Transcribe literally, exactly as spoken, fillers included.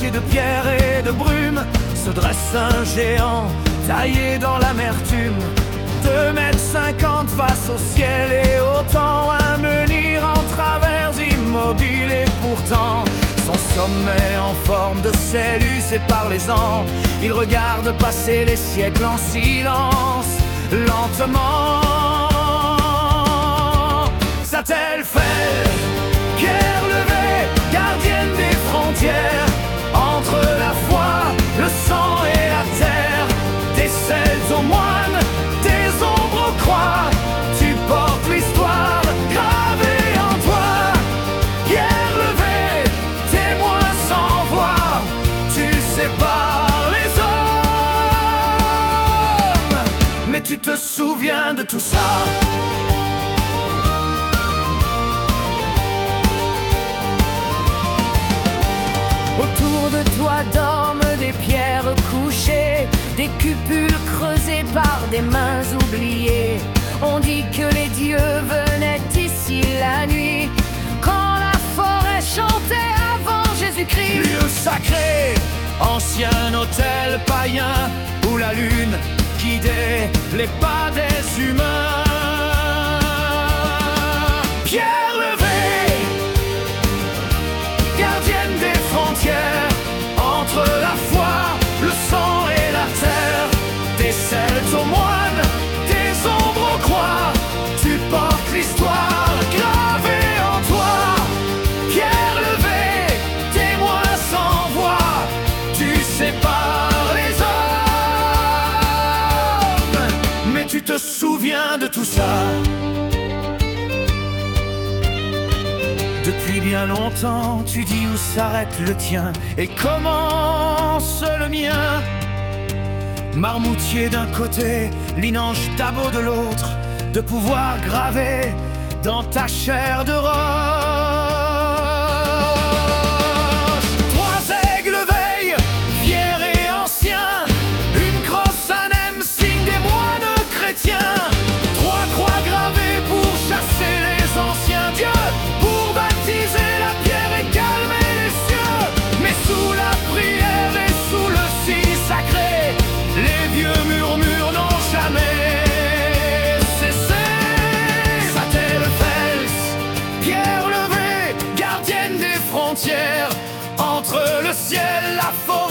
moitié de pierre et de brume, se dresse un géant taillé dans l'amertume. Deux mètres cinquante face au ciel et au temps, un menhir en travers immobile et pourtant son sommet en forme de cellule sépare les ans. Il regarde passer les siècles en silence, lentement. Satellfels, pierre levée, gardienne des frontières, entre la foi, le sang et la terre, des celles aux moines, des ombres aux croix, tu portes l'histoire gravée en toi. Pierre levée, témoin sans voix, tu sépares les hommes. Mais tu te souviens de tout ça? Autour de toi dorment des pierres couchées, des cupules creusées par des mains oubliées. On dit que les dieux venaient ici la nuit, quand la forêt chantait avant Jésus-Christ. Lieu sacré, ancien hôtel païen, où la lune guidait les pas des humains. Pierre levée, gardienne des frontières, entre la foi, le sang et la terre, des Celtes aux moines, des ombres aux croix, tu portes l'histoire gravée en toi. Pierre levée, témoin sans voix, tu sépares les hommes. Mais tu te souviens de tout ça? Depuis bien longtemps, tu dis où s'arrête le tien et commence le mien. Marmoutier d'un côté, Linange Dabo de l'autre, de pouvoir graver dans ta chair de roche. Trois aigles veillent, fiers et anciens, une crosse, un M, signe des moines chrétiens. Trois croix gravées pour chasser les anciens dieux, pour baptiser la pierre et calmer les cieux. Mais sous la prière et sous le signe sacré, les vieux murmures n'ont jamais cessé. Satellfels, pierre levée, gardienne des frontières, entre le ciel, la forêt